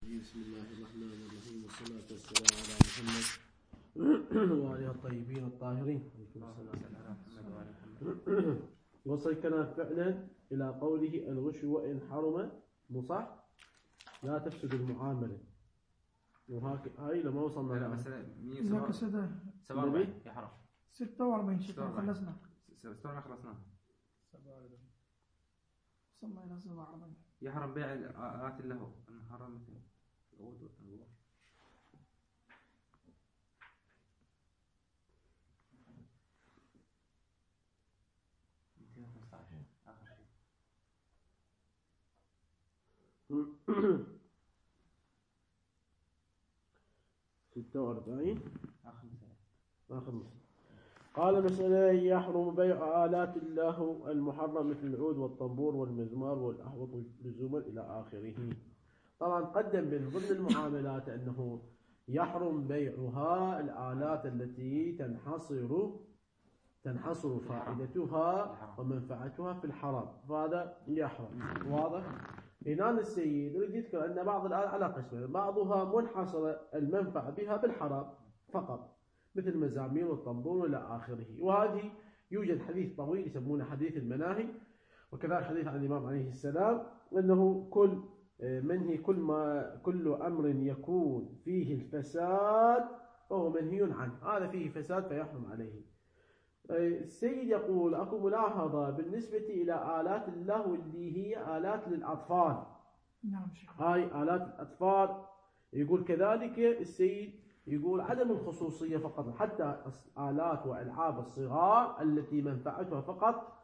بسم الله الرحمن الرحيم والصلاة والسلام على محمد وآله الطيبين الطاهرين. وصلنا فعلا إلى قوله الغش وإن حرم مصح لا تفسد المعاملة. وهاي لما وصلنا لا مثلا 147 يا حرام 46 شكرا خلصنا 46 خلصنا 47 وصلنا إلى 47 يحرم بيع آلات اللهو حرام مثل العود والطنبور. آخر شيء 46 آخر مسألة. قال مسألة يحرم بيع آلات اللهو المحرم مثل العود والطنبور والمزمار والأحوط لزوما إلى آخره. طبعا قدم من ضمن المعاملات أنه يحرم بيعها الآلات التي تنحصر فائدتها ومنفعتها في الحرام، فهذا يحرم. واضح؟ هنا السيد يريد يذكر أن بعض الآلات على قسمين، بعضها منحصرة المنفعة بها بالحرام فقط مثل المزامير والطنبور إلى آخره، وهذه يوجد حديث طويل يسمونه حديث المناهي، وكذلك حديث عن الإمام عليه السلام أنه كل أمر يكون فيه الفساد فهو منهي عنه، هذا فيه فساد فيحرم عليه. السيد يقول أكو ملاحظة بالنسبة إلى آلات اللهو اللي هي آلات للأطفال. نعم شيخ. هاي آلات الأطفال يقول كذلك السيد يقول عدم الخصوصية فقط، حتى آلات وألعاب الصغار التي منفعتها فقط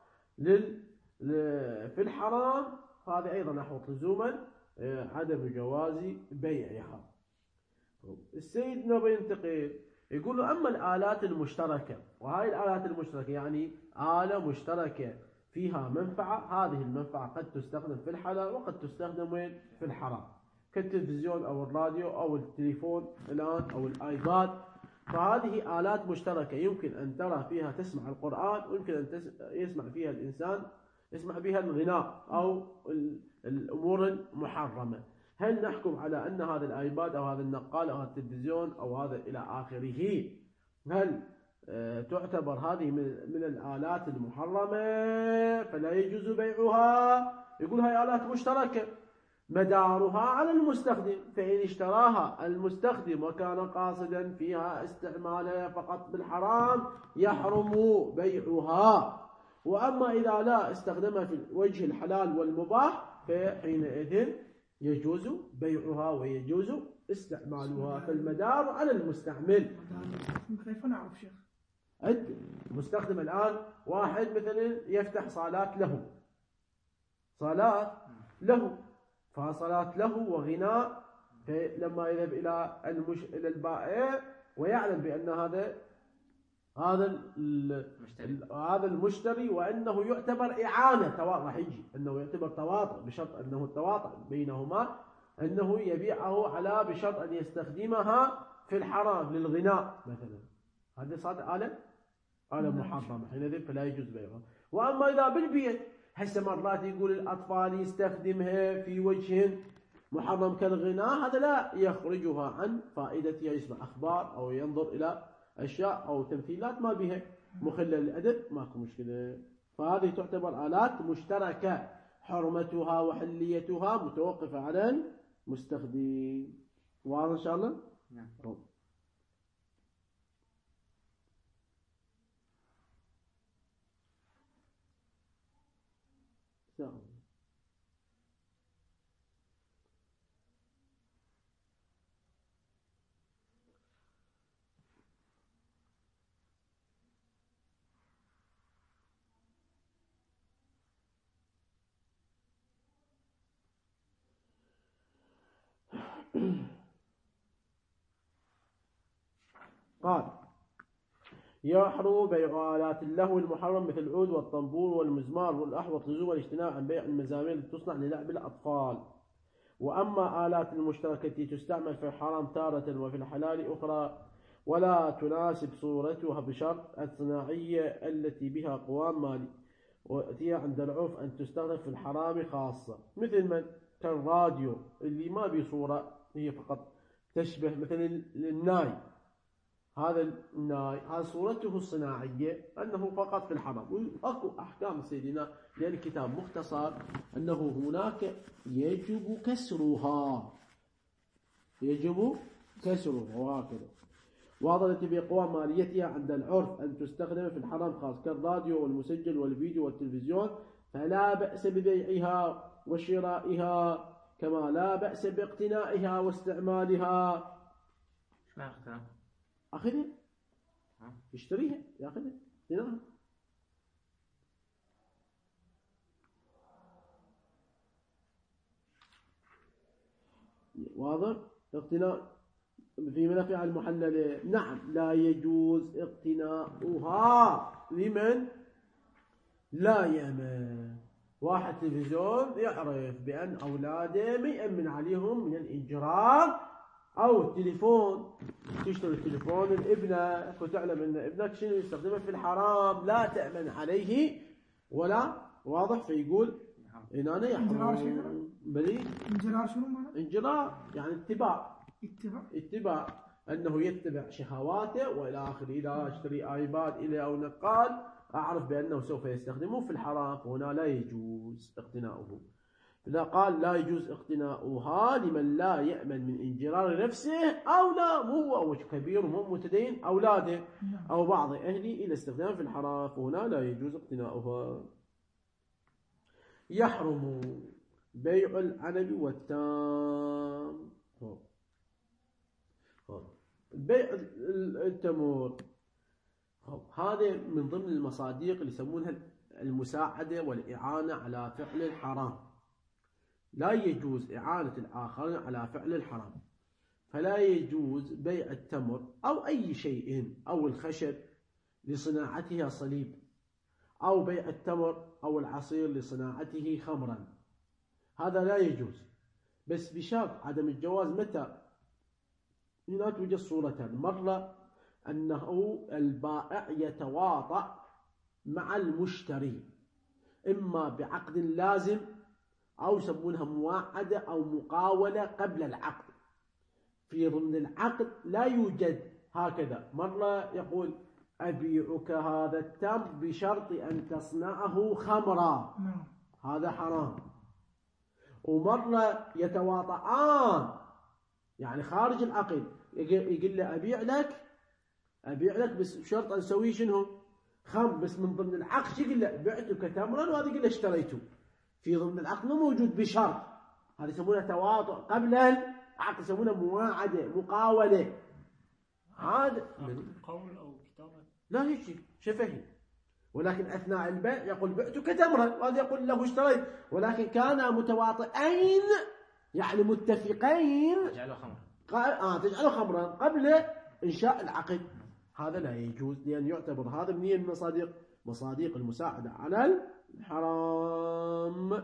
في الحرام، هذه أيضا أحوط لزوما عدم جواز بيعها. السيد نبي ينتقل يقول له أما الآلات المشتركة، وهاي الآلات المشتركة يعني آلة مشتركة فيها منفعة، هذه المنفعة قد تستخدم في الحلال وقد تستخدم في الحرام، كالتلفزيون أو الراديو أو التليفون الآن أو الآيباد، فهذه آلات مشتركة يمكن أن ترى فيها تسمع القرآن، ويمكن أن يسمع فيها الإنسان يسمع بها الغناء أو الأمور المحرمة. هل نحكم على أن هذا الآيباد أو هذا النقال أو هذا التلفزيون أو هذا إلى آخره هل تعتبر هذه من الآلات المحرمة فلا يجوز بيعها؟ يقول هاي آلات مشتركة مدارها على المستخدم، فإن اشتراها المستخدم وكان قاصدا فيها استعمالها فقط بالحرام يحرم بيعها، وأما إذا لا استخدمها في وجه الحلال والمباح فحينئذ يجوز بيعها ويجوز استعمالها، فالمدار على المستعمل. كيف نعرف شيخ؟ المستخدم الآن واحد مثلا يفتح صالات له فصلاة له وغناء، لما يذهب إلى البائع ويعلم بأن هذا المشتري وأنه يعتبر إعانة راح يجي أنه يعتبر تواطؤ، بشرط أنه التواطؤ بينهما أنه يبيعه على بشرط أن يستخدمها في الحرام للغناء مثلا، هذا صار آلة محرمة، حينئذ فلا يجوز بيعها. وأما إذا بالبيت هسه مرات يقول الأطفال يستخدمها في وجه محرم كالغناء، هذا لا يخرجها عن فائدتها، يسمع أخبار أو ينظر إلى أشياء أو تمثيلات ما بها مخلة للأدب، ماكو مشكلة، فهذه تعتبر آلات مشتركة حرمتها وحليتها متوقفة على المستخدم. واضح إن شاء الله؟ نعم. قال يحرم بيع آلات اللهو المحرم مثل العود والطنبور والمزمار والأحوط لزوم الاجتناع عن بيع المزامير التي تصنع للعب الأطفال. وأما آلات المشتركة التي تستعمل في الحرام تارة وفي الحلال أخرى ولا تناسب صورتها بشرط الصناعية التي بها قوام مالي، وهي عند العرف أن تستخدم في الحرام خاصة، مثل كالراديو اللي ما بصورة هي فقط تشبه مثل الناي. هذا الناي هذا صورته الصناعية أنه فقط في الحرم. وأكو أحكام سيدنا لأن الكتاب مختصر أنه هناك يجب كسرها، يجب كسرها وهكذا. واضح بقوى ماليتها عند العرف أن تستخدم في الحرم خاص كالراديو والمسجل والفيديو والتلفزيون، فلا بأس ببيعها وشرائها كما لا بأس باقتنائها واستعمالها. ايش معنى اقتناء؟ أخذها يشتريها يأخذها اقتناءها. واضح؟ اقتناء في منافع المحللة. نعم لا يجوز اقتناؤها لمن لا يأمن. واحد تلفزيون يعرف بأن أولاده ما يأمن عليهم من الإنجرار، أو التليفون تشتري التليفون لابنك وتعلم أن ابنك شنو يستخدمه في الحرام لا تأمن عليه ولا واضح، فيقول إن أنا يحرم. بلي انجرار شنو معنى؟ انجرار يعني اتباع، اتباع أنه يتبع شهواته وإلى آخره. إذا اشتري آيباد إلى أو نقال أعرف بأنه سوف يستخدمه في الحرام، فهنا لا يجوز اقتناؤه. إذا قال لا يجوز اقتناؤها لمن لا يأمن من انجرار نفسه أو لا هو أو كبير وهو متدين أولاده أو بعض أهله إلى استخدام في الحرام، فهنا لا يجوز اقتناؤها. يحرم بيع العنب والتام. بيع التمر هذا من ضمن المصادق اللي يسمونها المساعدة والإعانة على فعل الحرام. لا يجوز إعانة الآخرين على فعل الحرام، فلا يجوز بيع التمر أو أي شيء أو الخشب لصناعتها صليب، أو بيع التمر أو العصير لصناعته خمرا. هذا لا يجوز، بس بشرط عدم الجواز متى؟ هنا توجد صورتان. مرة أنه البائع يتواطأ مع المشتري إما بعقد لازم أو يسمونها مواعدة أو مقاولة قبل العقد. في ضمن العقد لا يوجد هكذا. مرة يقول أبيعك هذا التمر بشرط أن تصنعه خمرا، هذا حرام. ومرة يتواطئان يعني خارج العقد، يقول له أبيع لك بس بشرط أن نسوي شنو؟ خمر. بس من ضمن العقد يقول له بعتك تمرا، وهذا يقول له اشتريته. في ضمن العقد مو موجود بشرط. هذا يسمونه تواطؤ قبل العقد، يسمونه مواعدة مقاولة. هذا قول أو كتابة لا هيك شفهي، ولكن أثناء البيع يقول بعتك تمرا، وهذا يقول له اشتريت، ولكن كانا متواطئين يعني متفقين تجعله خمر. تجعله خمرا قبل إنشاء العقد. هذا لا يجوز، لأن يعتبر هذا من مصادق المساعدة على الحرام.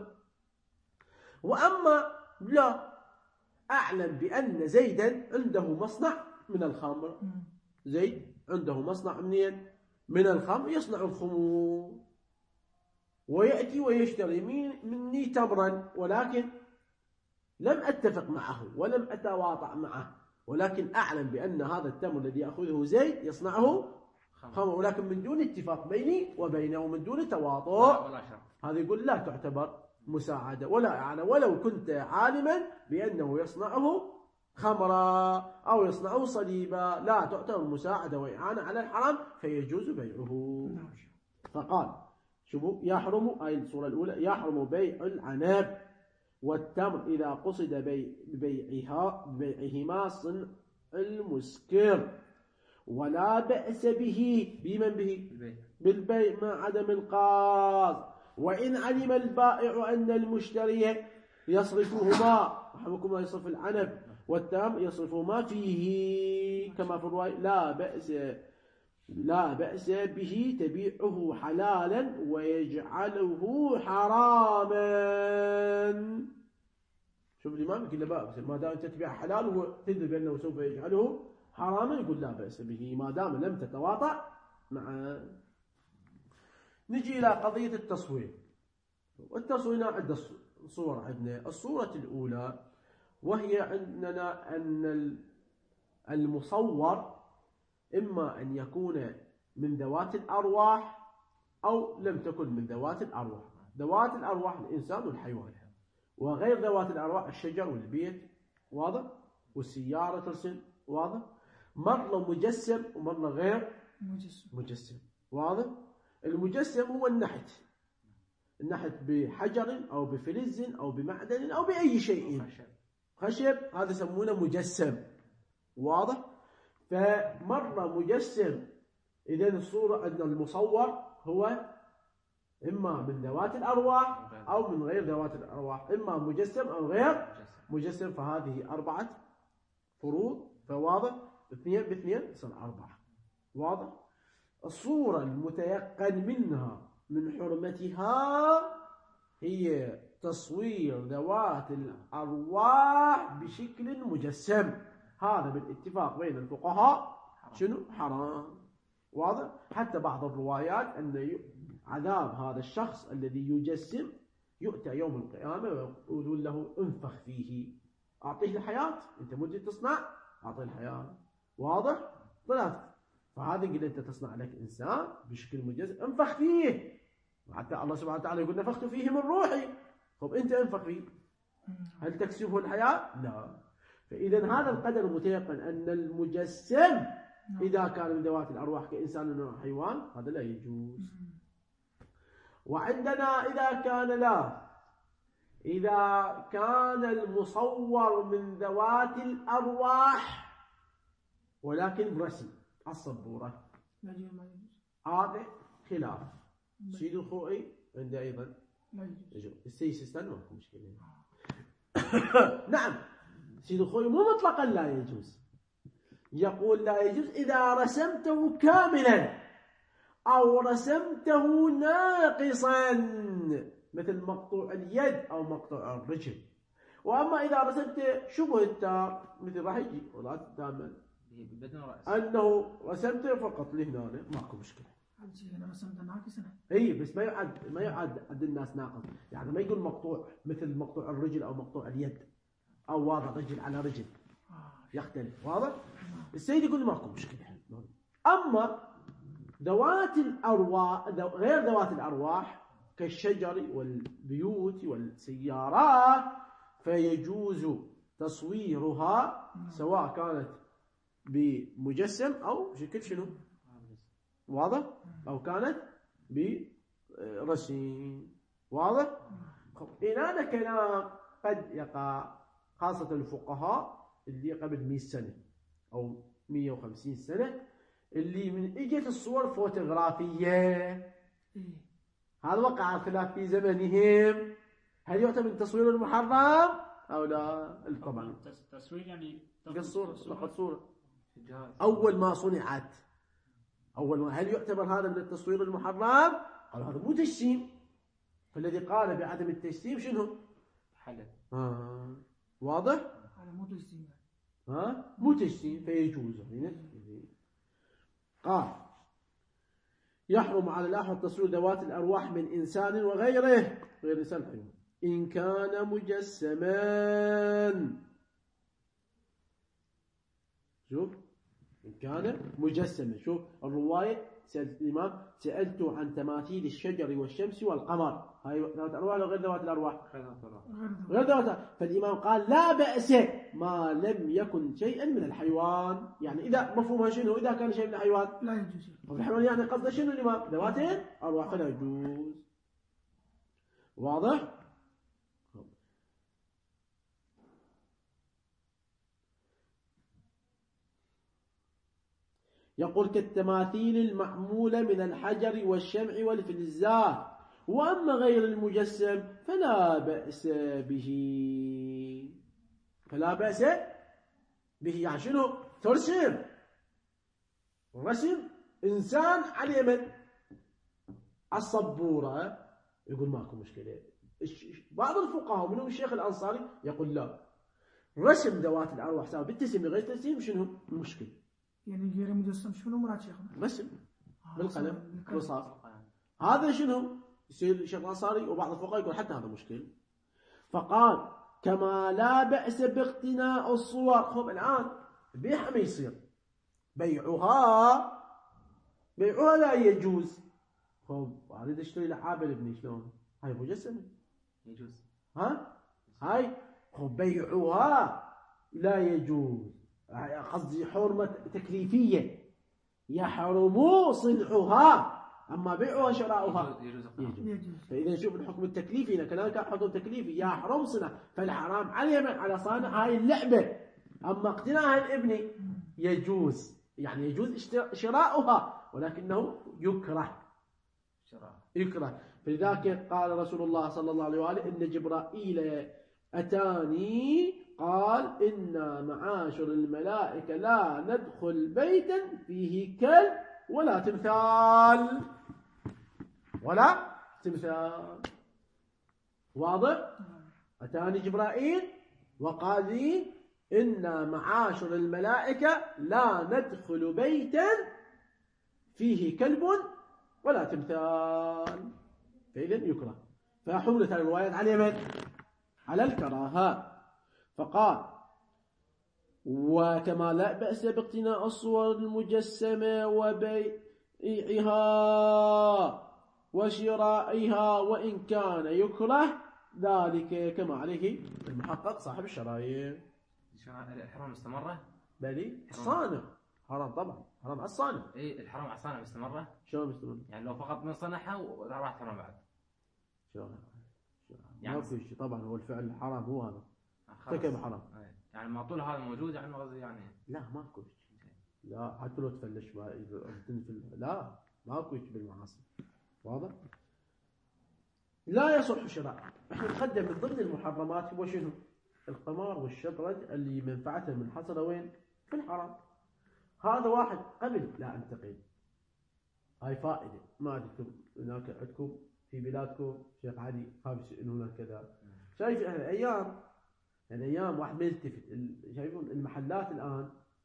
وأما لا أعلم بأن زيدا عنده مصنع من الخمر، زيد عنده مصنع من الخمر يصنع الخمور، ويأتي ويشتري مني تمرا، ولكن لم أتفق معه ولم أتواطأ معه، ولكن أعلم بأن هذا التمر الذي يأخذه زيد يصنعه خمر، ولكن من دون اتفاق بيني وبينه ومن دون تواطؤ. هذا يقول لا تعتبر مساعدة ولا إعانة، ولو كنت عالما بأنه يصنعه خمرا أو يصنعه صليبا لا تعتبر مساعدة وإعانة على الحرام، فيجوز بيعه. فقال شوفوا يحرم، أي الصورة الأولى، يحرم بيع العنب والتمر إذا قصد ببيعهما صنع المسكر، ولا بأس به بالبيع مع عدم القاص، وإن علم البائع أن المشتري يصرفهما، وحبكما يصرف العنب والتمر يصرفهما فيه كما في الرواية لا بأس به تبيعه حلالا ويجعله حراما. شوف الإمام يقول لا بأس، ما دام أنت تبيع حلال وتدري بأنه سوف يجعله حراما يقول لا بأس به ما دام لم تتواطأ مع. نجي إلى قضية التصوير. والتصوير عدة صور عندنا. الصورة الأولى وهي عندنا أن المصور إما أن يكون من ذوات الأرواح أو لم تكن من ذوات الأرواح. ذوات الأرواح الإنسان والحيوان، وغير ذوات الأرواح الشجر والبيت، واضح؟ والسيارة ترسم، واضح؟ مرة مجسم ومرة غير مجسم، واضح؟ المجسم هو النحت بحجر أو بفلز أو بمعدن أو بأي شيء، خشب، هذا يسمونه مجسم، واضح؟ فمرة مجسم، إذا الصورة أن المصور هو إما من ذوات الأرواح أو من غير ذوات الأرواح، إما مجسم أو غير مجسم. فهذه 4 فروض، فواضح 2 ب2 يصير 4، واضح؟ الصورة المتيقن منها من حرمتها هي تصوير ذوات الأرواح بشكل مجسم، هذا بالاتفاق بين الفقهاء شنو؟ حرام، واضح؟ حتى بعض الروايات أن عذاب هذا الشخص الذي يجسم يؤتى يوم القيامة ويقولون له انفخ فيه، أعطيه الحياة، أنت مجد تصنع، أعطيه الحياة، واضح؟ 3. فهذا قل أنت تصنع لك إنسان بشكل مجسم، انفخ فيه، وحتى الله سبحانه وتعالى يقول نفخت فيه من روحي. طب أنت انفخ فيه، هل تكسبه الحياة؟ لا. فإذا هذا القدر المتيقن أن المجسم إذا كان من ذوات الأرواح كإنسان أو حيوان هذا لا يجوز. وعندنا إذا كان المصور من ذوات الأرواح ولكن برسم الصبورة، هذا خلاف. سيد الخوئي عنده أيضا يجوز، السيد سيستان ما في مشكلة. نعم، سيد الخوئي مو مطلقا لا يجوز، يقول لا يجوز إذا رسمته كاملا أو رسمته ناقصا مثل مقطوع اليد أو مقطوع الرجل. وأما إذا رسمت شبه التام مثل راح يجي ولا تتامل أنه رسمته فقط لهنا ماكو مشكلة. أنا رسمته ناقصا، اي بس ما يعد عند الناس ناقص، يعني ما يقول مقطوع مثل مقطوع الرجل أو مقطوع اليد أو واضح رجل على رجل، يختلف، واضح؟ السيد يقول ماكو مشكلة. أما ذوات الأرواح غير ذوات الأرواح كالشجر والبيوت والسيارات فيجوز تصويرها سواء كانت بمجسم أو بشكل شنو؟ واضح؟ أو كانت برسم، واضح؟ إن هذا كلام قد يقع خاصة الفقهاء اللي قبل 100 سنة أو 150 سنة اللي من اجت الصور فوتوغرافية، هذا وقع الخلاف في زمنهم، هل يعتبر من تصوير المحرم أو لا؟ طبعا التصوير يعني لقد صورة أول ما صنعت، هل يعتبر هذا من التصوير المحرم؟ قالوا هذا مو تجسيم، فالذي قال بعدم التجسيم شنو؟ حلال. واضح؟ هذا مو تجسيم، مو تجسيم فيجوز. قال يحرم على الأحد تصوير ذوات الأرواح من إنسان وغيره، غير إنسان حيوان، إن كان مجسما. شوف، إن كان مجسما. شوف الرواية، سألت الإمام سألته عن تماثيل الشجر والشمس والقمر، هاي ذوات الأرواح ولا غير ذوات الأرواح؟ غير ذوات الأرواح. فالإمام قال لا بأس ما لم يكن شيئا من الحيوان، يعني إذا مفهومها شنو؟ إذا كان شيء من الحيوان لا يجوز. الحيوان يعني قصده شنو الإمام؟ ذوات الأرواح فلا يجوز، واضح؟ يقول كالتماثيل المعمولة من الحجر والشمع والفلزات، وأما غير المجسم فلا بأس به. فلا بأس به يعني شنو؟ ترسم رسم إنسان على اليمن الصبورة، يقول ماكو مشكلة. بعض الفقهاء منهم الشيخ الأنصاري يقول لا، رسم ذوات الأرواح سواء بالتسمية غير تسمية شنو المشكلة؟ يعني غير مجسم شنو مراد شيخنا؟ رسم بالقلم رصاص، هذا شنو؟ يصير الشيخ الأنصاري وبعض الفقهاء يقول حتى هذا مشكل. فقال كما لا بأس باقتناء الصور. خب الآن بيعها ما يصير، بيعها لا يجوز. خب أريد أشتري لعابة لابني، شلون؟ هاي مجسمة يجوز. هاي خب بيعها لا يجوز، قصدي حرمة تكليفية، يحرم صنعها، أما بيعها شراؤها يجوز. فإذا نشوف الحكم التكليفي، هنا كذلك حكم تكليفي يحرم صنع، فالحرام على صانع هاي اللعبة، أما اقتناءها الابن يجوز، يعني يجوز شراؤها ولكنه يكره. فلذلك قال رسول الله صلى الله عليه وآله إن جبرائيل أتاني قال إن معاشر الملائكة لا ندخل بيتا فيه كلب ولا تمثال واضح؟ أتاني جبرائيل وقال لي إن معاشر الملائكة لا ندخل بيتا فيه كلب ولا تمثال، فإذا يكره. فحملت الروايات على من؟ على الكراهة. فقال وكما لا بأس باقتناء الصور المجسمة وبيعها وشرائها وإن كان يكره ذلك كما عليه المحقق صاحب الشرايع. الحرام مستمرة؟ بلي الصانع حرام، طبعا حرام على الصانع. الحرام على الصانع مستمرة؟ شلون مستمرة؟ يعني لو فقط من صنعها وراح حرام بعد. شلون؟ يعني ما في شيء طبعا، هو الفعل الحرام هو هذا ارتكب حرام. يعني ما طول هذا موجود، يعني قصدي يعني لا ماكو شيء، لا حتى لو تفلش لا ماكو شيء بالمعاصي. واضح؟ لا يصح شراء. احنا نقدم من ضمن المحرمات هو شنو؟ القمار والشطرنج اللي منفعته منحصره وين؟ في الحرام. هذا واحد قبل لا انتقل، هاي فائده. ما عندكم هناك عندكم في بلادكم شيخ علي خابس انه كذا، شايف الايام واحد ما يلتفت. شايفون المحلات الان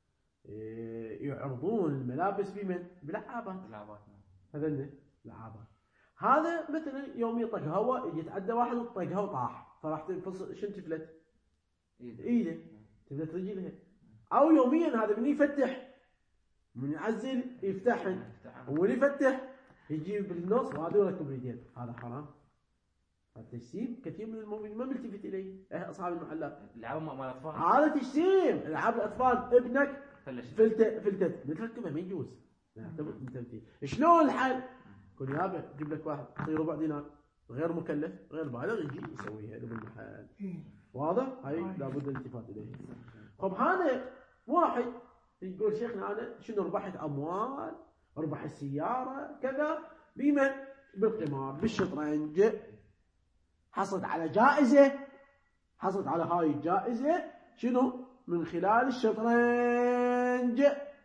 يعرضون الملابس بمن؟ بلعابات. هذني لعابات. هذا مثلا يوم يطق هواء يجي يتعدى واحد وطقها وطاح، فراح تنفصل. شنو تفلت؟ ايده تفلت رجلها. او يوميا هذا من يفتح، من يعزل يفتحن، ومن يفتح يجيب بالنص وهذول الكبريتين. هذا حرام، هذا تجسيم. كثير من المؤمنين ما ملتفت اليه اصحاب المحلات. العاب مال الاطفال هذا تجسيم. العاب الاطفال ابنك فلتت بتركبها ما يجوز. شلون الحل؟ كل يابا جيب لك واحد تعطيه ربع دينار غير مكلف غير بالغ يجي يسويها له بالمحل. واضح؟ هاي لابد الالتفات اليه. طب هذا واحد يقول شيخنا انا شنو ربحت اموال، ربح السياره كذا، بمن؟ بالقمار بالشطرنج، حصلت على جائزه، حصلت على هاي الجائزه شنو؟ من خلال الشطرنج.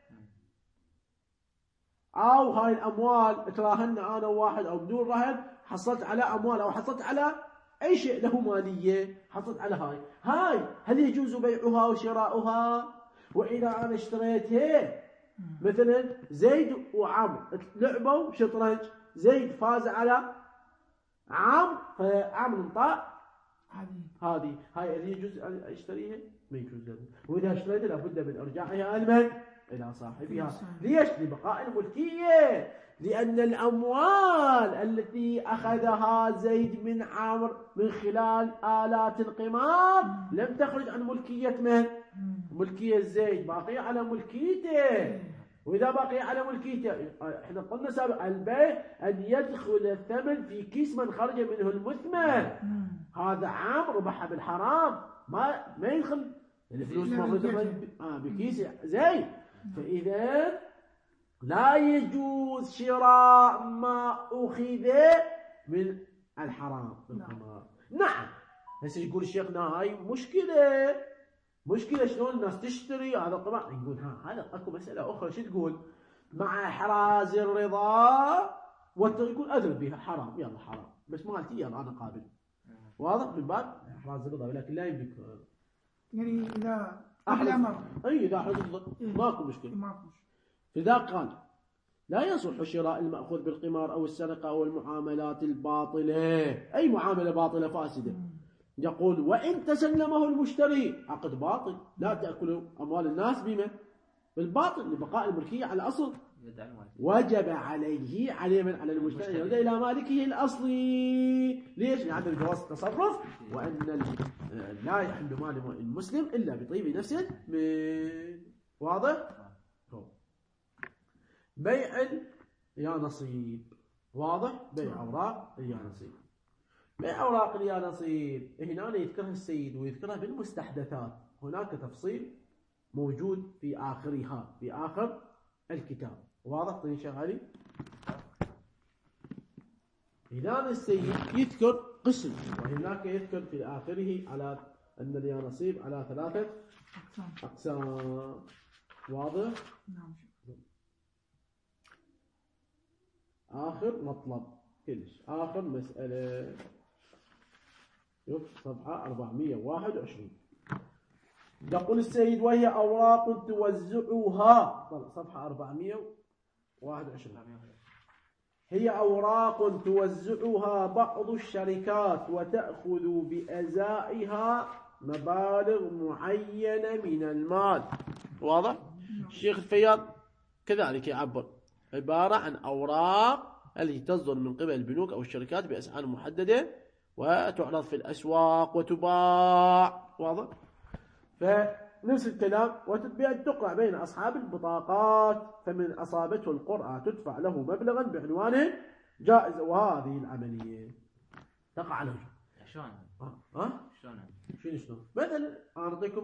او هاي الاموال تراهنا انا وواحد او بدون رهن، حصلت على اموال او حصلت على اي شيء له ماليه، حصلت على هاي هل يجوز بيعها وشراؤها؟ واذا انا اشتريتها مثلا زيد وعمرو لعبوا شطرنج، زيد فاز على عمرو فعمرو انطى هذه هل يجوز اشتريها؟ ما يجوز. واذا اشتريتها لابد من ارجاعها إلى صاحبها. ليش؟ لبقاء الملكية. لأن الأموال التي أخذها زيد من عمرو من خلال آلات القمار لم تخرج عن ملكية من؟ ملكية زيد، باقية على ملكيته. وإذا باقية على ملكيته احنا قلنا سابقا البيع أن يدخل الثمن في كيس من خرج منه المثمن. هذا عمرو ربحها بالحرام، ما يدخل الفلوس بكيس زيد. فإذا لا يجوز شراء ما أخذ من الحرام بالقمار. نعم هسه يقول شيخنا هاي مشكلة شلون الناس تشتري هذا القمار. يقول هذا اكو مسألة أخرى. شو تقول؟ مع إحراز الرضا يقول أذن بها حرام، يلا حرام بس مالتي يلا أنا قابل. واضح؟ من باب إحراز الرضا، ولكن لا يملك يعني إذا أحرز إذا أحرز الرضا ماكو مشكلة. فذاك قال لا يصح شراء المأخوذ بالقمار أو السرقة أو المعاملات الباطلة. أي معاملة باطلة فاسدة يقول وإن تسلمه المشتري عقد باطل، لا تأكلوا أموال الناس بما بالباطل لبقاء الملكية على الأصل. وجب عليه من على المشتري يرجع إلى مالكه الأصلي. ليش؟ لعدم جواز التصرف، وأن لا يحل مال المسلم إلا بطيب نفسه من واضح؟ بيع يا نصيب واضح؟ بيع أوراق يا نصيب. بيع أوراق يا نصيب هنا يذكرها السيد ويذكرها بالمستحدثات، هناك تفصيل موجود في آخرها في آخر الكتاب. واضح طيب شغالي؟ هنا السيد يذكر قسم، وهناك يذكر في آخره على أن اليانصيب على 3 أقسام. واضح؟ نعم. آخر مطلب كلش، آخر مسألة. شوف صفحة 421. يقول السيد وهي أوراق توزعها، صفحة 421. هي أوراق توزعها بعض الشركات وتأخذ بأزائها مبالغ معينة من المال. واضح؟ الشيخ الفياض كذلك يعبر عبارة عن أوراق التي تصدر من قبل البنوك أو الشركات بأسعار محددة وتعرض في الأسواق وتباع. واضح؟ فنفس الكلام. وتتبيع تقرأ بين أصحاب البطاقات، فمن أصابته القرعة تدفع له مبلغا بعنوانه جائزة. وهذه العملية تقع على وجه. شلون؟ شلون؟ مثلا أعطيكم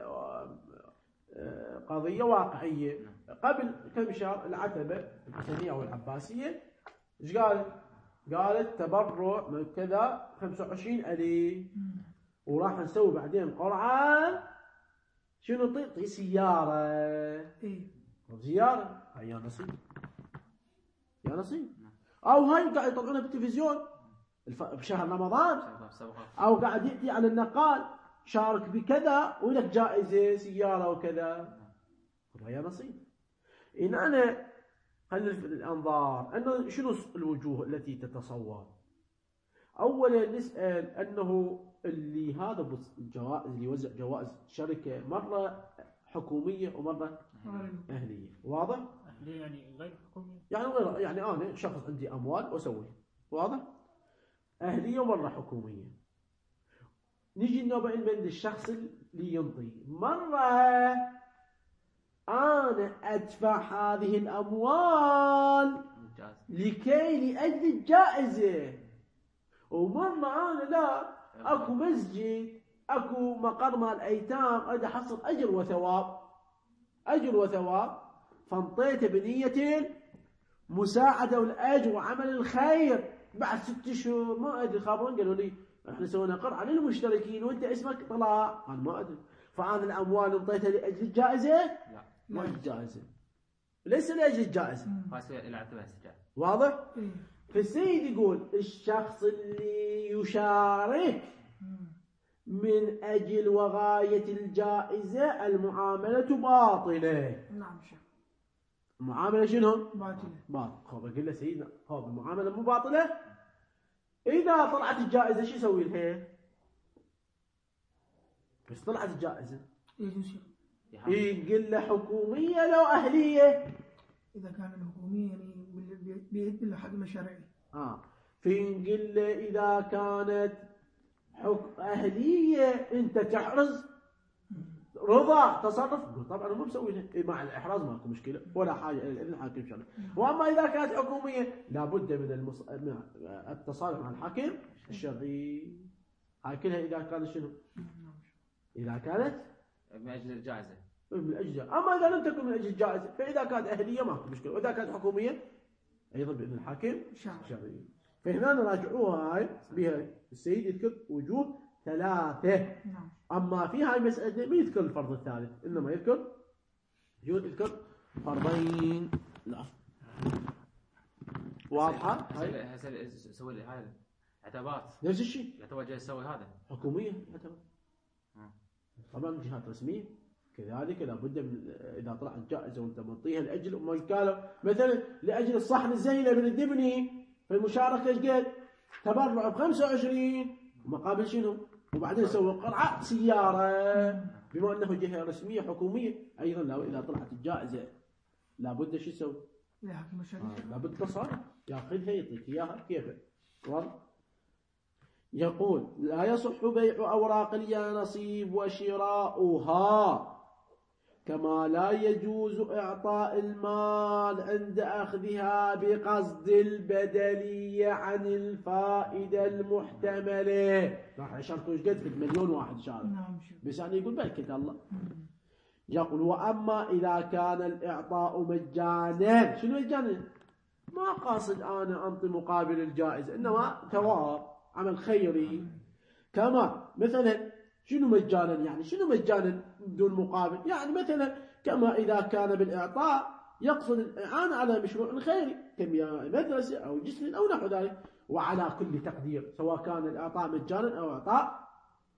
قضية واقعية. قبل كم شهر العتبة الحسينية أو العباسية إيش قالت تبرع من كذا 25,000، وراح نسوي بعدين قرعة. شنو تعطي سيارة؟ سيارة هاي يا نصيب. أو هاي قاعد يطلعونها بالتلفزيون بشهر رمضان، أو قاعد يأتي على النقال شارك بكذا ولك جائزة سيارة وكذا. هاي يا نصيب. إن أنا خلي الأنظار أنه شنو الوجوه التي تتصور. أولا نسأل أنه اللي هذا الجوائز اللي يوزع جوائز شركة مرة حكومية ومرة أهلية. واضح؟ أهلية يعني غير حكومية. يعني أنا شخص عندي أموال وأسوي. واضح؟ أهلية ومرة حكومية. نيجي نوبة من الشخص اللي ينطي. مرة أنا أدفع هذه الأموال لأجل الجائزة، ومرة أنا لا أكو مسجد أكو مقر مال أيتام أريد أحصل أجر وثواب فانطيت بنية المساعدة والأجر وعمل الخير. بعد 6 شهور ما أدري خابرون قالوا لي احنا سوينا قرعة للمشتركين وانت اسمك طلع. أنا ما أدري. فأنا الأموال انطيتها لأجل الجائزة؟ لا الجائزة ليس لأجل الجائزة. واضح؟ فالسيد يقول الشخص اللي يشارك من أجل وغاية الجائزة المعاملة باطلة. نعم شيخ. المعاملة شنو؟ باطلة. خب أقول له سيدنا خب المعاملة مو باطلة. إذا طلعت الجائزة شو يسوي لها؟ بس طلعت الجائزة يقول له حكومية لو أهلية. إذا كان الحكومية يعني بيد له حق مشاريع. فينقل له إذا كانت أهلية أنت تحرز رضا تصرف. طبعا مو مسوي له مع الإحراز ماكو مشكلة ولا حاجة الحاكم شغله. وأما إذا كانت حكومية لابد من التصالح مع الحاكم الشرعي. هاي كلها إذا كانت شنو؟ إذا كانت من أجل الجائزة. من أجل. أما إذا لم تكن من أجل الجائزة فإذا كانت أهلية ماكو مشكلة، وإذا كانت حكومية أيضا بإذن الحاكم الشرعي. فهنا نراجعوها هاي بها السيد يذكر وجوه 3. أما في هاي المسألة ما يذكر الفرض الثالث، إنما يذكر فرضين. لا واضحة هاي. سوي لي هاي عتبات نفس الشيء. يتوجه يسوي هذا حكومية عتبات. طبعا جهات رسمية كذلك لابد من إذا طلعت جائزة وأنت منطيها لأجل ما قالوا مثلا لأجل الصحن الزينة بن الدبني في المشاركة ايش قال؟ تبرع ب25 مقابل شنو؟ وبعدين يسوي قرعة سيارة، بما أنه جهة رسمية حكومية أيضا لو إذا طلعت الجائزة لابد شو يسوي؟ لا حكم الشركة. لابد تصارح، ياخذها يعطيك إياها كيف؟ واضح؟ يقول لا يصح بيع أوراق اليانصيب وشراؤها، كما لا يجوز إعطاء المال عند أخذها بقصد البدلية عن الفائدة المحتملة. راح يشاركوا ايش قد؟ في مليون واحد شارك. نعم. بس يعني يقول بركة الله. يقول وأما إذا كان الإعطاء مجانا، شنو مجانا؟ ما قاصد أنا أنطي مقابل الجائزة، إنما ثواب عمل خيري. كما مثلا شنو مجانا؟ يعني شنو مجانا بدون مقابل؟ يعني مثلا كما إذا كان بالإعطاء يقصد الإعانة على مشروع خيري كبناء مدرسة أو جسر أو نحو ذلك. وعلى كل تقدير سواء كان الإعطاء مجانا أو إعطاء،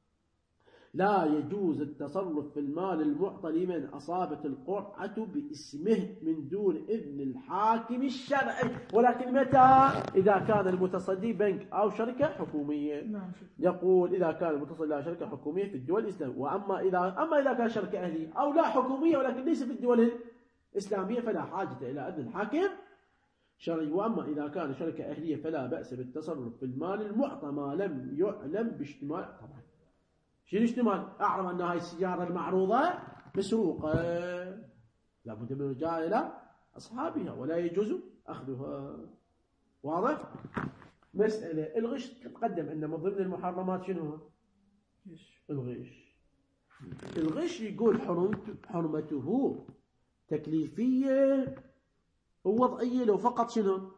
لا يجوز التصرف في المال المعطى لمن أصابت القرعة باسمه من دون إذن الحاكم الشرعي، ولكن متى؟ إذا كان المتصدي بنك أو شركة حكومية. يقول إذا كان المتصدي لا شركة حكومية في الدول الإسلامية. وأما إذا كان شركة أهلية أو لا حكومية ولكن ليس في الدول الإسلامية فلا حاجة إلى إذن الحاكم شرعي. وأما إذا كان شركة أهلية فلا بأس بالتصرف في المال المعطى ما لم يعلم باشتمال. طبعا شنو اشتمال؟ أعرف أن هاي السيارة المعروضة مسروقة، لابد من الرجاع إلى أصحابها ولا يجوز أخذها. واضح؟ مسألة الغش تقدم أن من ضمن المحرمات شنو هو؟ الغش. الغش يقول حرمته تكليفية ووضعية. لو فقط شنو؟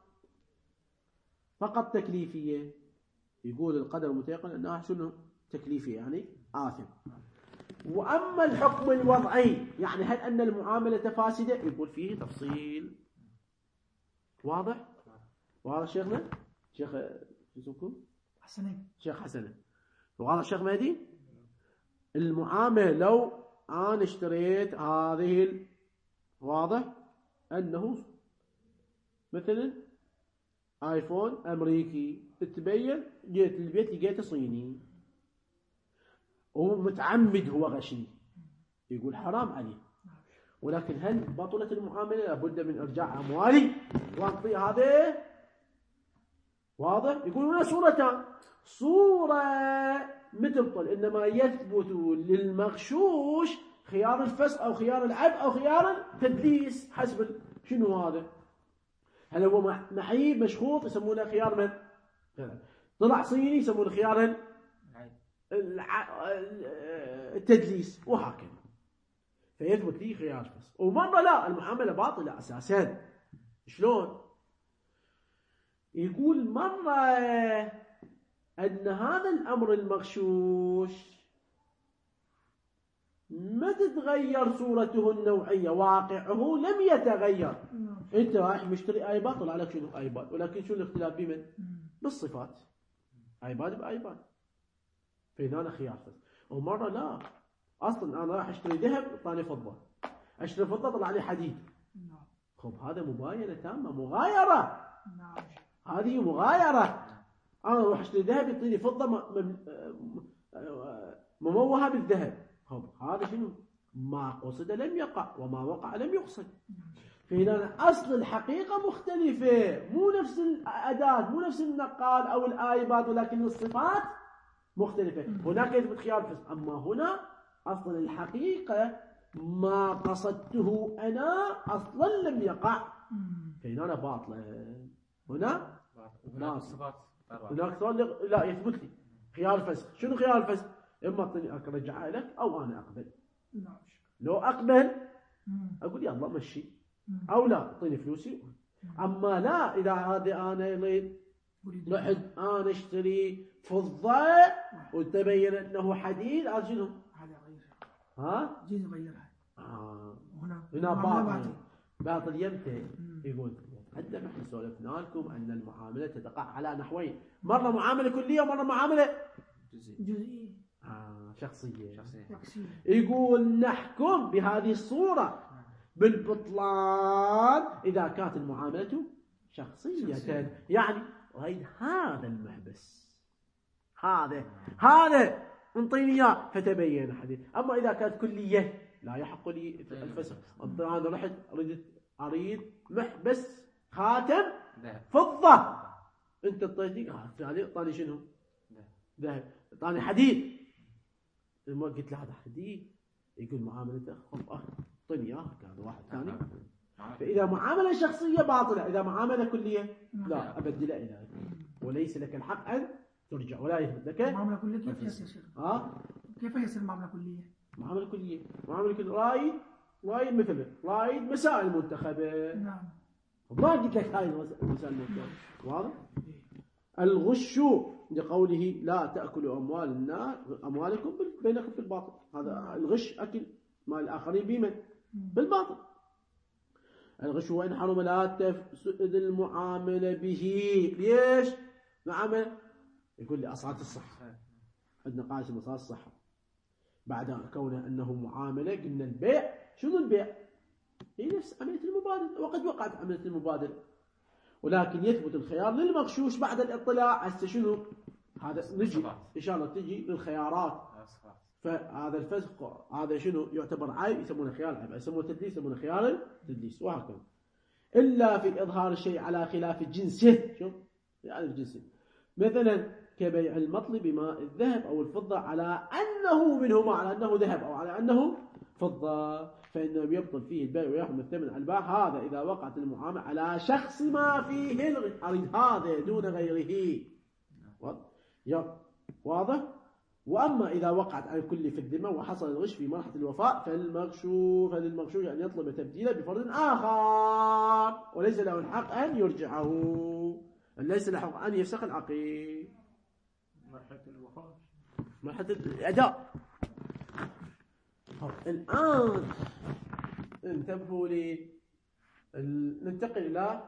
فقط تكليفية، يقول القدر المتيقن أنها شنو؟ تكليفية يعني آثم. وأما الحكم الوضعي يعني هل أن المعاملة فاسدة؟ يقول فيه تفصيل. واضح؟ واضح شيخنا؟ شيخ اسمكم؟ حسنين. شيخ حسنين. واضح شيخ مهدي؟ المعاملة لو أنا اشتريت هذه واضح أنه مثلا آيفون أمريكي، تبين جيت البيت لقيته صيني ومتعمد هو غشني، يقول حرام عليه. ولكن هل بطلت المعاملة؟ لابد من إرجاع أموالي وأعطي هذا. واضح؟ يقول هنا صورتان، صورة متبطل إنما يثبت للمغشوش خيار الفسق أو خيار العيب أو خيار التدليس حسب شنو هذا. هل هو محيب مشخوط يسمونه خيار من؟ طلع صيني يسمونه خيار التدليس، وهكذا. فيثبت لي خيار فسق. ومرة لا، المعاملة باطلة أساسا. شلون؟ يقول مرة أن هذا الأمر المغشوش ما تتغير صورته النوعية، واقعه لم يتغير. أنت رايح مشتري آيباد طلع لك شنو آيباد، ولكن شو الاختلاف بمن؟ بالصفات. آيباد بآيباد. فإذا أنا خيار فسق. ومرة لا، أصلا أنا رايح أشتري ذهب طاني فضة، أشتري فضة طلع لي حديد. خب هذا مباينة تامة، مغايرة. هذه مغايرة. أنا أروح أشتري ذهب يعطيني فضة مموهة بالذهب. خب هذا شنو؟ ما قصد لم يقع وما وقع لم يقصد. فهنا أصل الحقيقة مختلفة، مو نفس الأداة، مو نفس النقال أو الآيباد، ولكن الصفات مختلفة. هناك يثبت خيار فسق، أما هنا أصل الحقيقة ما قصدته أنا أصلا لم يقع. فهنا باطلة. هنا صفات هناك صار لا يثبت لي خيار الفسق. شنو خيار الفسق؟ إما أعطيني أرجعها لك أو أنا أقبل. لو أقبل أقول يلا مشي، أو لا أعطيني فلوسي. أما لا، إذا هذا أنا رحت أنا اشتري فضة وتبين أنه حديد، هذا شنو؟ ها؟ جيز غيرها. هنا باطل يمتى؟ يقول عندما احنا سولفنا لكم أن المعاملة تتقع على نحوين، مرة معاملة كلية ومرة معاملة جزئية. شخصية. يقول نحكم بهذه الصورة بالبطلان إذا كانت المعاملة شخصية. يعني غير هذا المحبس، هذا انطيني اياه فتبين حديث. اما اذا كانت كليه لا يحق لي الفسخ. انا رحت اريد بس خاتم فضه، انت اعطيتني اعطاني شنو؟ ذهب. اعطاني حديد، قلت له هذا حديد، يقول معاملته اعطني اياه هذا واحد ثاني. فاذا معامله شخصيه باطله، اذا معامله كليه لا ابدله اليك، وليس لك الحق ان ترجع ولا يثبت لك. معامله كليه كيف يصير؟ كيف يصير معامله كليه؟ معامله كليه رايد مثلا رايد مسائل منتخبه. نعم. ما قلت لك هاي المسائل المنتخبه. واضح؟ الغش لقوله لا تأكلوا أموالكم بينكم في الباطل. هذا الغش أكل مال الآخرين بمن؟ بالباطل. الغش وإن حرم لا تفسد المعاملة به. ليش؟ معاملة يقول لي أصالة الصحة، عندنا قاعدة اسمها أصالة الصحة. بعد كونه أنه معاملة قلنا البيع. شنو البيع؟ هي نفس عملية المبادلة، وقد وقعت عملية المبادلة، ولكن يثبت الخيار للمغشوش بعد الاطلاع. هسه شنو هذا؟ نجي ان شاء الله تجي للخيارات. فهذا الفسق هذا شنو يعتبر عيب، يسمونه خيار العيب، يسمونه تدليس، يسمونه خيار التدليس، وهكذا. الا في اظهار الشيء على خلاف جنسه. شوف يعني الجنس، مثلا كبيع المطل بماء الذهب او الفضه على انه منهما، على انه ذهب او على انه فضه، فإنه يبطل فيه البيع ويحرم الثمن على الباع. هذا إذا وقعت المعاملة على شخص ما فيه أريد هذا دون غيره. واضح؟ وأما إذا وقعت على الكل في الذمة وحصل الغش في مرحلة الوفاء فللمغشوش أن يطلب تبديله بفرض آخر، وليس له الحق أن يرجعه، ليس له الحق أن يفسخ العقيد. مرحلة الوفاء، مرحلة الأداء. الآن انتبهوا لي، ننتقل إلى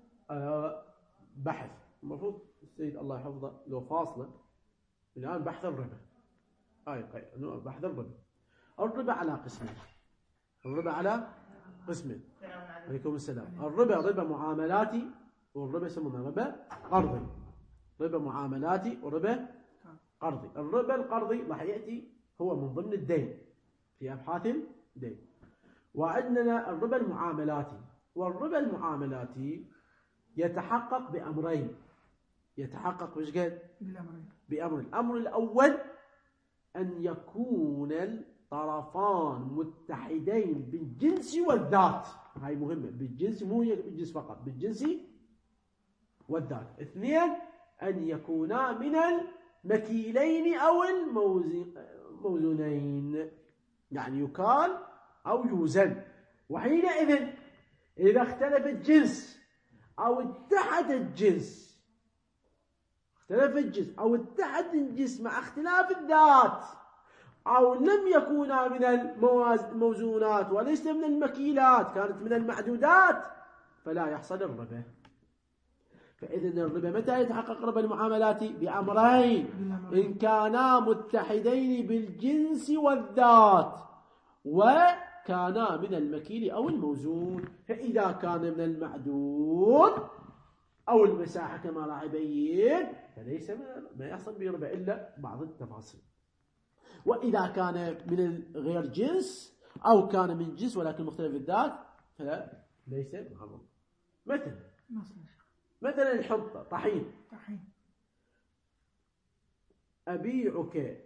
بحث. المفروض السيد الله يحفظه لو فاصلة الآن بحث الربا. بحث الربا. الربا على قسمين. الربا على قسمين. عليكم السلام. الربا ربا معاملاتي، والربا يسمونه ربا قرضي. ربا معاملاتي وربا قرضي. الربا القرضي راح يأتي هو من ضمن الدين في أبحاث الدين. وعندنا الربا المعاملاتي، والربا المعاملاتي يتحقق بأمرين. يتحقق وش قال؟ بأمر. الأمر الأول أن يكون الطرفان متحدين بالجنس والذات. هاي مهمة، بالجنس، مو بالجنس فقط، بالجنس والذات. اثنين، أن يكونا من المكيلين أو الموزونين، يعني يكال أو يوزن. وحينئذ إذا اختلف الجنس أو اتحد الجنس، اختلف الجنس أو اتحد الجنس مع اختلاف الذات، أو لم يكونا من الموزونات وليس من المكيلات، كانت من المعدودات، فلا يحصل الربا. فإذن الربا متى يتحقق ربا المعاملات؟ بأمرين: إن كانا متحدين بالجنس والذات، وكانا من المكيل أو الموزون. فإذا كان من المعدود أو المساحة كما راح يبين فليس ما يحصل به ربا إلا بعض التفاصيل. وإذا كان من غير جنس أو كان من جنس ولكن مختلف الذات فلا ليس محرم. مثلا الحنطة، طحين. أبيعك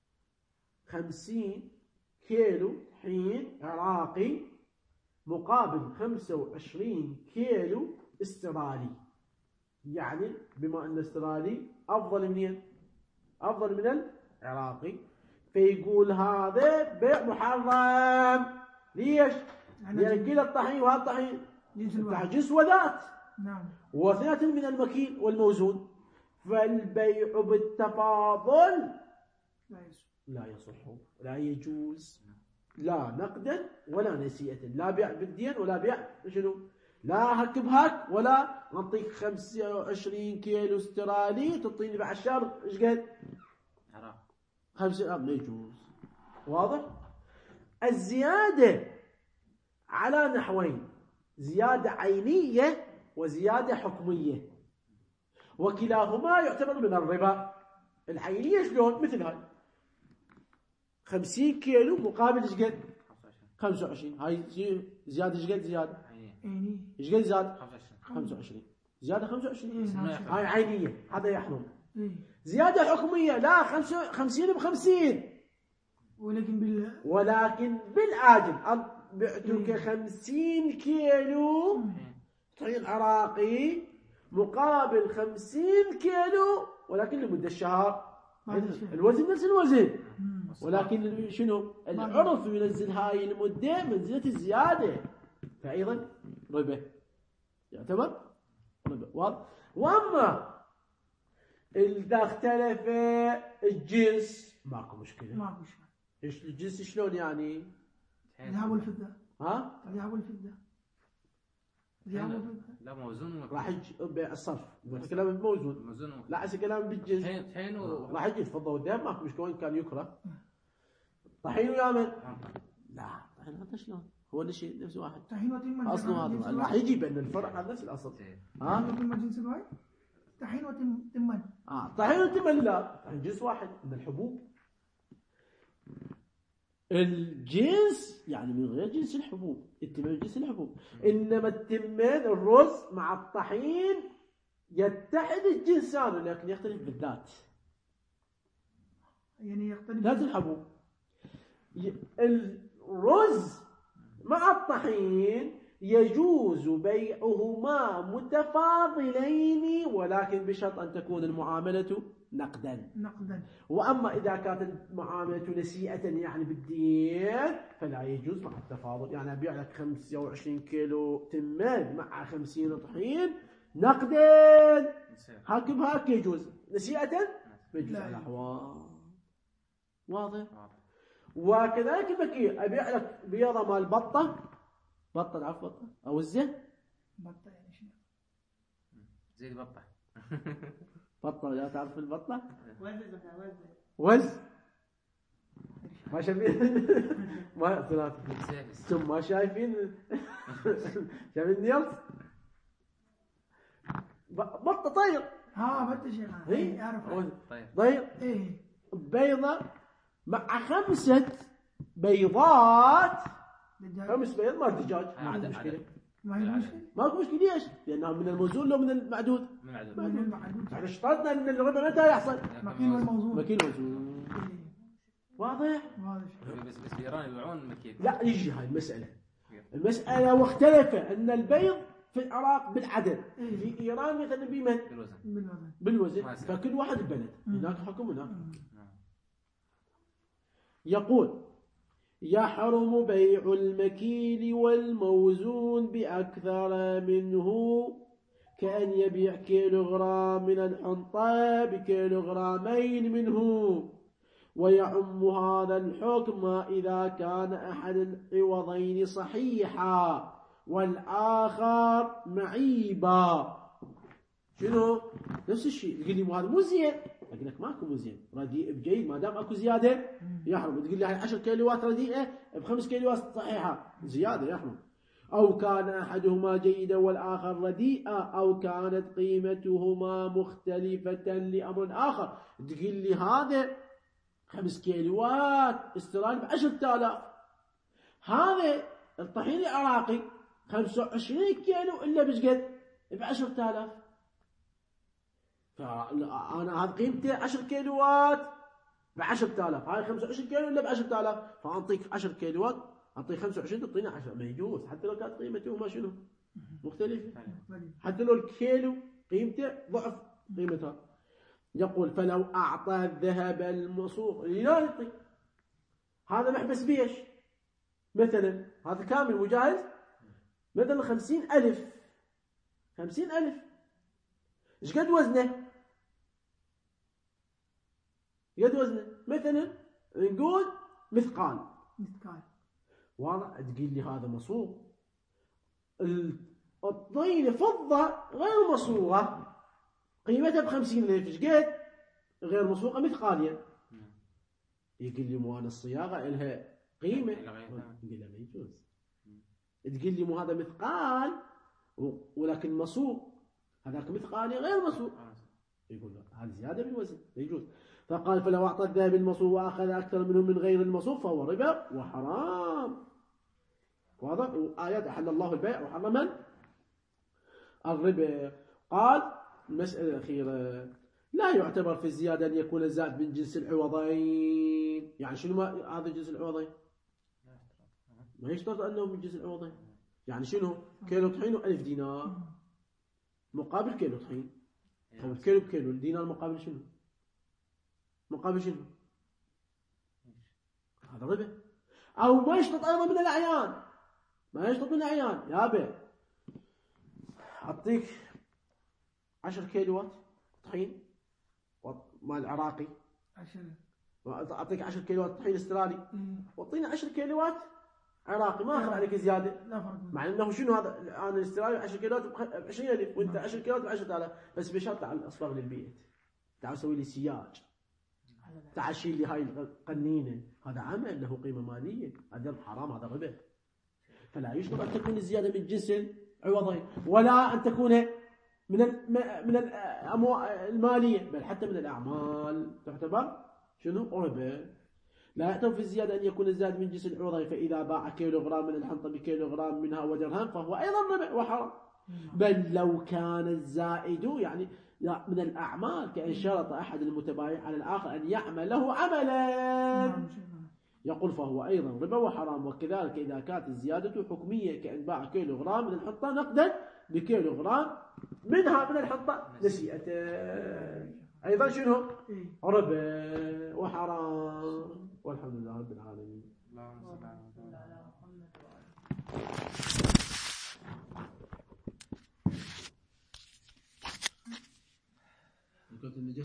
50 كيلو طحين عراقي مقابل 25 كيلو استرالي. يعني بما أن الاسترالي أفضل من العراقي، فيقول هذا بيع محرم. ليش؟ لأن كلا الطحين وهذا الطحين جنس وذات، واثنين من المكيل والموزون، فالبيع بالتفاضل لا يصح لا يجوز، لا نقدا ولا نسيئة، لا بيع بالدين ولا بيع شنو، لا هك بهك، ولا نعطيك 25 كيلو استرالي تعطيني بعد الشهر ايش قد 5، ما يجوز. واضح؟ الزيادة على نحوين: زيادة عينية وزيادة حكمية، وكلاهما يعتبر من الربا. العينية شلون؟ مثل هاي 50 كيلو مقابل ايش قد؟ 25. 25. هاي زيادة ايش قد زيادة؟ عيني ايش قد زيادة؟ 25. 25. زيادة 25. إيه، نعم. هاي عينية، هذا يحرم. إيه. زيادة حكمية لا 50 ب50. ولكن بالعاجل بعتك 50 كيلو طحين عراقي مقابل 50 كيلو ولكن لمدة شهر. الوزن نفس الوزن ولكن شنو العرف ينزل هاي المدة منزلة الزيادة، فأيضا ربا يعتبر ربا. واضح؟ وأما إذا اختلف الجنس ماكو مشكلة. ايش الجنس شلون يعني؟ الذهب والفضة. ها؟ الذهب والفضة. الذهب والفضة. لا موزون. راح يجي بالصرف كلام موزون. موزون. لا هسه كلام بالجنس. طحين راح يجي الفضة والذهب ماكو مشكلة وين كان يكره. طحين ويا من؟ لا طحين هذا شلون؟ هو الشيء نفس واحد. طحين وتمن. اصله هذا راح يجي بان الفرع هذا نفس الاصل. ها؟ طحين وتمن جنس واحد. طحين وتمن. طحين وتمن لا، طحين جنس واحد من الحبوب. الجنس يعني من غير جنس الحبوب، التمن جنس الحبوب، انما التمن الرز مع الطحين يتحد الجنسان لكن يختلف بالذات. يعني يختلف ذات الحبوب. الرز مع الطحين يجوز بيعهما متفاضلين ولكن بشرط ان تكون المعاملة نقدا. وأما إذا كانت المعاملة نسيئة يعني بالدين فلا يجوز مع التفاضل. يعني أبيع لك 25 كيلو تمن مع 50 طحين نقدا هاك بهاك يجوز، نسيئة يجوز على الأحوال. واضح؟ وكذلك المكيل أبيع لك بيضة مال بطة تعرف بطة أو الزه بطة يعني شنو؟ زي البطة. بطة لا تعرف البطة؟ وز ما شايفين ما ثلاثة ثم ما شايفين نيلز بطة طير. بطة شيخ. هي أعرف طير. إيه. بيضة مع 5 بيضات. 5 بيض ما دجاج ما عنده مشكلة. ماكو مشكلة. ليش؟ لأنها من الموزون لو من المعدود. من المعدود. يعني اشترطنا أن الربا متى يحصل؟ مكيل والموزون. مكيل موزون. واضح؟ بس بإيران يبيعون المكيل. لا يجي هاي المسألة واختلف أن البيض في العراق بالعدد، في إيران مثلا بمن؟ بالوزن. فكل واحد بلد هناك حكم هناك. يقول يحرم بيع المكيل والموزون بأكثر منه كأن يبيع كيلوغرام من الحنطة بكيلوغرامين منه. ويعم هذا الحكم إذا كان أحد العوضين صحيحا والآخر معيبا. شنو؟ نفس الشيء. تقول لي هذا مو زين، أقول لك ماكو مو زين، رديء بجيد ما دام اكو زيادة يحرم. تقول لي هاي 10 كيلوات رديئة ب5 كيلوات صحيحة زيادة يحرم. أو كان أحدهما جيدا والآخر رديئا أو كانت قيمتهما مختلفة لأمر آخر. تقول لي هذا 5 كيلوات استرالي ب10,000، هذا الطحين العراقي 25 كيلو إلا بشقد ب10,000. فأنا هذا قيمته 10 كيلوات ب10,000، هاي 25 كيلو إلا ب10,000، فأعطيك 10 كيلوات أعطيك 25 تعطينا 10. ما يجوز حتى لو كانت قيمتهما شنو مختلفة، حتى لو الكيلو قيمته ضعف قيمتها. يقول فلو أعطى الذهب المصوغ لا يعطي هذا محبس بيش مثلا، هذا كامل مجهز مثلا 50,000 ايش قد وزنه؟ مثلا نقول مثقال. واضح؟ تقول لي هذا مصوغ. الطينة فضة غير مصوغة قيمتها ب50,000 ايش قد؟ غير مسوقة مثقاليا. يقول لي مو أنا الصياغة إلها قيمة. يقول له ما يجوز. تقول لي مو هذا مثقال ولكن مسوق، هذاك مثقالي غير مسوق. يقول له هذه زيادة بالوزن لا يجوز. فقال فلو أعطى الذهب المصروف وأخذ أكثر منه من غير المصروف فهو ربا وحرام. واضح؟ آيات أحل الله البيع وحرم الربا. قال المسألة الأخيرة لا يعتبر في الزيادة أن يكون الزائد من جنس العوضين. يعني شنو هذا جنس العوضين؟ ما يشترط أنه من جنس العوضين. يعني شنو؟ كيلو طحين و1000 دينار مقابل كيلو طحين. طب الكيلو بكيلو، الدينار مقابل شنو؟ مقابل شنو؟ هذا ربا. أو ما يشترط أيضا من الأعيان. ما يشترط من الأعيان. يا بي أعطيك 10 كيلوات طحين مال عراقي، 10. أعطيك 10 كيلوات طحين استرالي، واعطيني 10 كيلوات عراقي، ما أخذ لا. عليك زيادة. لا فرق. مع أنه شنو هذا الآن الاسترالي 10 كيلوات ب 20,000 وأنت 10 كيلوات ب 10,000، بس بشرط تعال أصبغ لي البيت، تعال سوي لي سياج، تعال شيل لي هاي القنينة. هذا عمل له قيمة مالية، هذا حرام، هذا ربا. فلا يشترط أن تكون الزيادة من جنس العوضين، ولا أن تكون من المالية، بل حتى من الأعمال تعتبر شنو؟ ربا. لا يعتبر في الزيادة أن يكون الزائد من جنس العوضين، فإذا باع كيلوغرام من الحنطة بكيلوغرام منها ودرهم فهو أيضا ربا وحرام. بل لو كان الزائد يعني من الأعمال، كأن شرط أحد المتبايع على الآخر أن يعمل له عملا، يقول فهو أيضا ربا وحرام. وكذلك إذا كانت الزيادة حكمية، كأن باع كيلوغرام من الحنطة نقدا بكيلوغرام منها من الحنطة نسيئة، أيضا شنو؟ ربا وحرام. والحمد لله رب العالمين. اللهم صل على محمد.